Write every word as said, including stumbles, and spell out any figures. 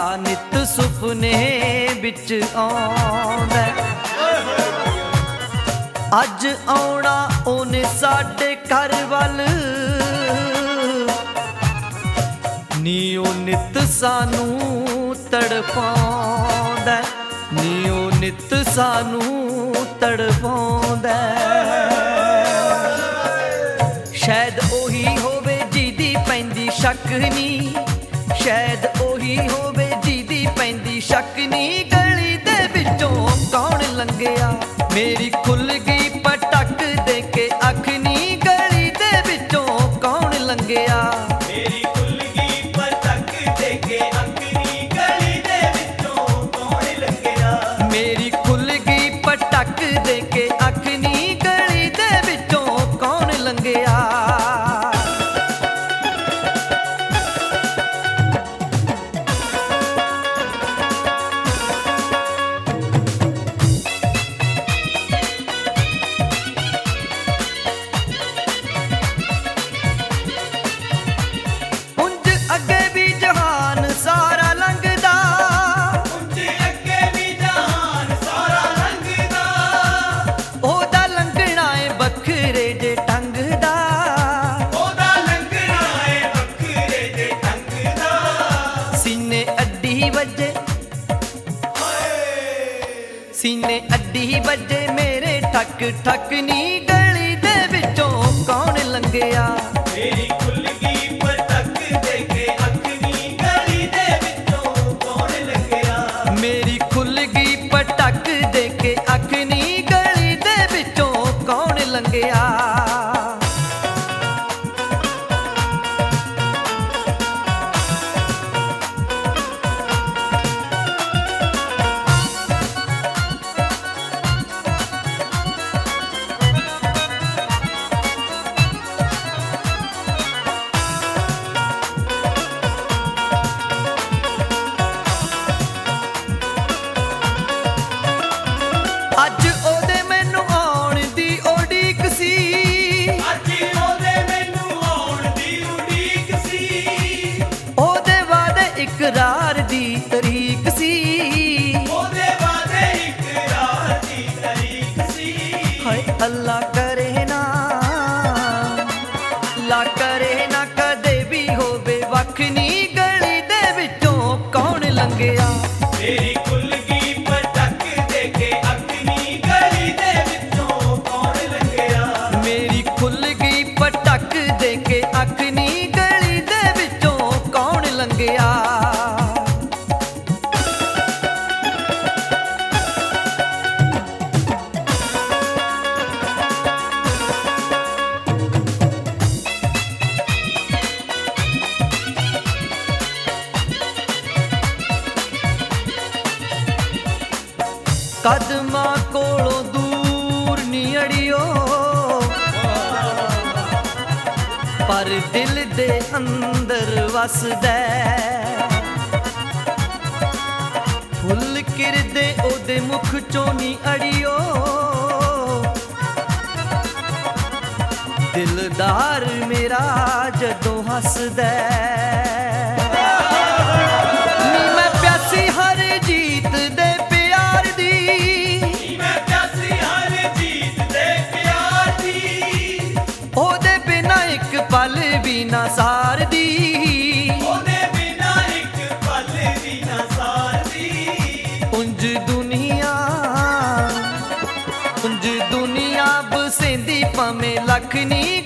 ਨਿਤ ਸੁਪਨੇ ਵਿੱਚ ਆਉਂਦਾ। ਅੱਜ ਆਉਣਾ ਉਹਨੇ ਸਾਡੇ ਘਰ ਵੱਲ ਨੀ ਉਹ ਨਿਤ ਸਾਨੂੰ ਤੜਪਾਉਂਦਾ, ਨੀ ਉਹ ਨਿਤ ਸਾਨੂੰ ਤੜਪਾਉਂਦਾ। ਸ਼ਾਇਦ ਉਹੀ ਹੋਵੇ ਜਿਹਦੀ ਪੈਂਦੀ ਸ਼ੱਕ ਨੀ, ਸ਼ਾਇਦ ਉਹੀ ਹੋਵੇ ਜਿਹਦੀ ਪੈਂਦੀ ਸ਼ੱਕ ਨੀ। ਗਲੀ ਦੇ ਵਿੱਚੋਂ ਕੌਣ ਲੰਘਿਆ ਮੇਰੀ ਖੁੱਲ ਗਈ ਪਟਕ ਦੇ ਕੇ ਅੱਖ ਨੀ। ਗਲੀ ਦੇ ਵਿੱਚੋਂ ਕੌਣ ਲੰਘਿਆ ਮੇਰੀ ਖੁੱਲ ਗਈ ਪਟਕ ਦੇ ਕੇ ਅੱਖ ਨੀ। ਗਲੀ ਦੇ ਵਿੱਚੋਂ ਕੌਣ ਲੰਘਿਆ ਮੇਰੀ ਖੁੱਲ ਗਈ ਪਟਕ ਦੇ ਕੇ ਅੱਖ ਨੀ। ਗਲੀ ਦੇ ਵਿੱਚੋਂ ਕੌਣ ਲੰਘਿਆ। ਸੀਨੇ ਅੱਡੀ ਵੱਜੇ ਮੇਰੇ ਠੱਕ ਠੱਕ ਨੀ। ਗਲੀ ਦੇ ਵਿੱਚੋਂ ਕੌਣ ਲੰਘਿਆ ਮੇਰੀ ਖੁੱਲ ਗਈ ਪਟਕ ਦੇ ਕੇ ਅੱਖ ਨੀ। ਗਲੀ ਦੇ ਵਿੱਚੋਂ ਕੌਣ ਲੰਘਿਆ ਮੇਰੀ ਖੁੱਲ ਗਈ ਪਟਕ ਦੇ ਕੇ ਅੱਖ ਨੀ। ਗਲੀ ਦੇ ਵਿੱਚੋਂ ਕੌਣ ਲੰਘਿਆ। ਅੱਜ ਉਹਦੇ ਮੈਨੂੰ ਆਉਣ ਦੀ ਉਡੀਕ ਸੀ, ਅੱਜ ਉਹਦੇ ਮੈਨੂੰ ਆਉਣ ਦੀ ਉਡੀਕ ਸੀ। ਉਹਦੇ ਵਾਅਦੇ ਇਕਰਾਰ ਦੀ ਤਰੀਕ ਸੀ, ਉਹਦੇ ਵਾਅਦੇ ਇਕਰਾਰ ਦੀ ਤਰੀਕ ਸੀ। ਹਾਏ ਅੱਲਾ ਕਰੇ ਨਾ ਲਾ ਕਰੇ ਨਾ ਕਦੇ ਵੀ ਹੋਵੇ ਵੱਖ ਨੀ। ਗਲੀ ਦੇ ਵਿੱਚੋਂ ਕੌਣ ਲੰਘਿਆ ਮੇਰੀ ਖੁੱਲ ਗਈ ਪਟਕ ਦੇ ਕੇ ਅੱਖ ਨੀ। ਗਲੀ ਦੇ ਵਿੱਚੋਂ ਕੌਣ ਲੰਘਿਆ ਮੇਰੀ ਖੁੱਲ ਗਈ ਪਟਕ ਦੇ ਕੇ ਅੱਖ ਨੀ। ਗਲੀ ਦੇ ਵਿੱਚੋਂ ਕੌਣ ਲੰਘਿਆ। ਕਦਮਾਂ ਕੋਲੋਂ ਦੂਰ ਨੀ ਅੜਿਓ ਪਰ ਦਿਲ ਦੇ ਅੰਦਰ ਵਸਦਾ। ਫੁੱਲ ਕਿਰਦੇ ਉਹਦੇ ਮੁਖ ਚੋਂ ਨੀ ਅੜਿਓ ਦਿਲਦਾਰ ਮੇਰਾ ਜਦੋਂ ਹੱਸਦਾ। ਨੀ ਮੈਂ ਪਿਆਸੀ ਹਰ ਜੀਤ ਦੇ ਪਿਆਰ ਦੀ, ਨੀ ਮੈਂ ਪਿਆਸੀ ਹਰ ਜੀਤ ਦੇ ਪਿਆਰ ਦੀ। ਉਹਦੇ ਬਿਨਾਂ ਇੱਕ ਪਲ ਵੀ ਨਾ ਸਾਰਦੀ, ਉਹਦੇ ਬਿਨਾਂ ਇੱਕ ਪਲ ਵੀ ਨਾ ਸਾਰਦੀ। ਉਂਝ ਦੁਨੀਆ ਉਂਝ ਦੁਨੀਆ ਬਸੇਂਦੀ ਭਾਵੇਂ ਲੱਖ ਨੀ।